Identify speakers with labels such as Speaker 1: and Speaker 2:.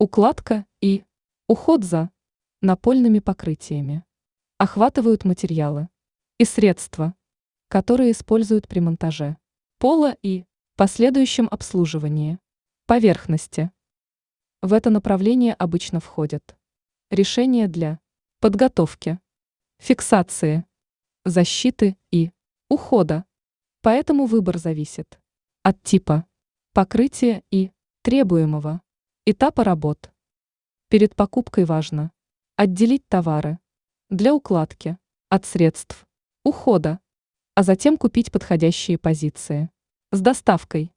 Speaker 1: Укладка и уход за напольными покрытиями охватывают материалы и средства, которые используют при монтаже пола и последующем обслуживании поверхности. В это направление обычно входят решения для подготовки, фиксации, защиты и ухода. Поэтому выбор зависит от типа покрытия и требуемого этапа работ. Перед покупкой важно отделить товары для укладки от средств ухода, а затем купить подходящие позиции с доставкой.